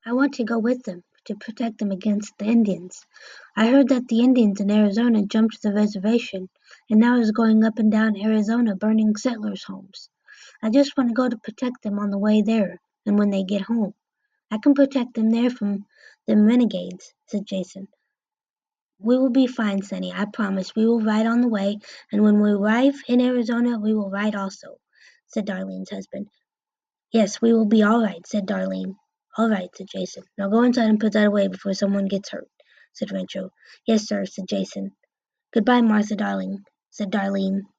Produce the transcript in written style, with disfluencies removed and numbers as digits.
I want to go with them to protect them against the Indians. I heard that the Indians in Arizona jumped the reservation and now is going up and down Arizona burning settlers' homes. I just want to go to protect them on the way there and when they get home. I can protect them there from the renegades," said Jason. "We will be fine, Sonny, I promise. We will ride on the way, and when we arrive in Arizona we will ride also," said Darlene's husband. "Yes, we will be all right," said Darlene. "All right," said Jason. "Now go inside and put that away before someone gets hurt," said Rancho. "Yes, sir," said Jason. "Goodbye, Martha, darling," said Darlene.